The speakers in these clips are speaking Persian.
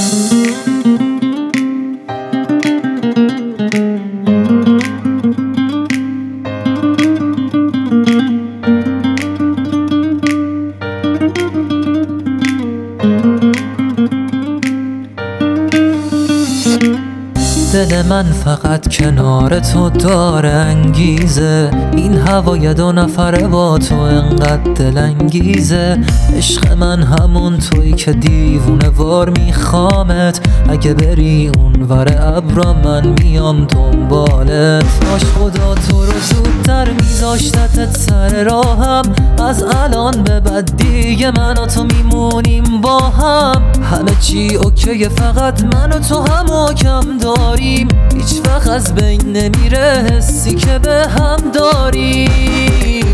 دل من فقط کنار تو داره انگیزه، این هوای دو نفره با تو انقدر دلانگیزه. عشق من همون تویی که دیوونه وار میخوامت، اگه بری اون ور ابرا من میام دنبالت. کاش خدا تو رو زودتر میذاشتت سر راهم، از الان به بعد دیگه من و تو میمونیم با هم. همه چی اوکیه، فقط من و تو هم کم داریم، هیچ وقت از بین نمیره حسی که به هم داریم.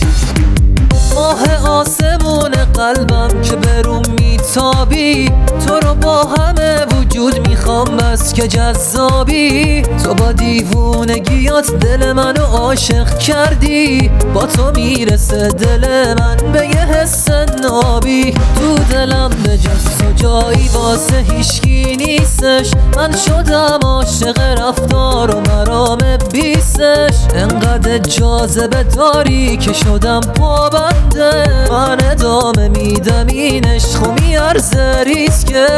ماه آسمون قلبم که بروم میتابی، تو رو با همه وجود میخوام بس که جذابی. تو با دیوونگیات دل منو عاشق کردی، با تو میرسه دل من به یه حس نابی. تو دلم به جز تو جایی واسه هیچکی نیستش، من شدم عاشق رفتار و مرام بیستش. انقدر جاذبه داری که شدم پابنده، من ادامه میدم این عشق و میارزه ریسکش.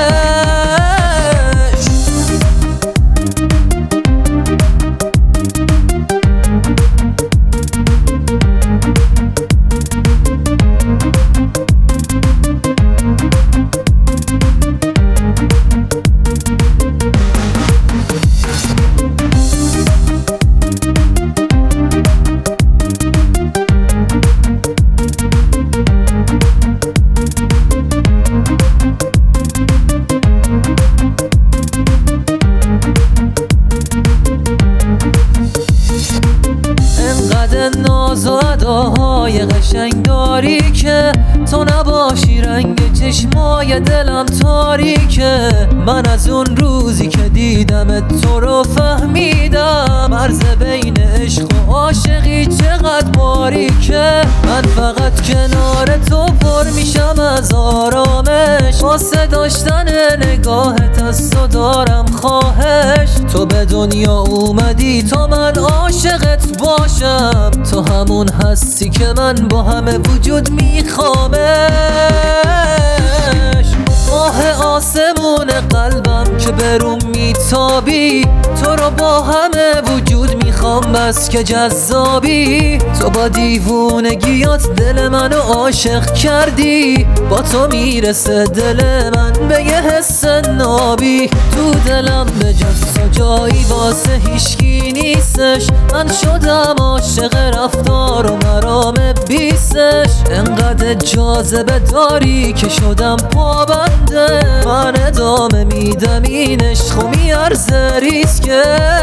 ناز و اداهای قشنگ داری که تو نباشی رنگ چشمای دلم تاریکه. من از اون روزی که دیدم تو رو فهمیدم، مرز بین عشق و عاشقی چقدر باریکه. من فقط کنار تو پر میشم از آرامش، واسه داشتن نگاهت از تو دارم خواهش. تو به دنیا اومدی تا من عاشقت باشم، تو همون هستی که من با همه وجود میخوامش. ماه آسمون قلبم که بروم میتابی، تو رو با همه وجود میخوام بس که جذابی. تو با دیوونگیات دل منو عاشق کردی، با تو میرسه دل من به یه حس نابی. تو دلم به جز تو جایی واسه هیچکی نیستش، من شدم عاشق رفتار و مرام بیستش. انقدر جاذبه داری که شدم پابنده، من ادامه میدم این عشق و میارزه ریسکش.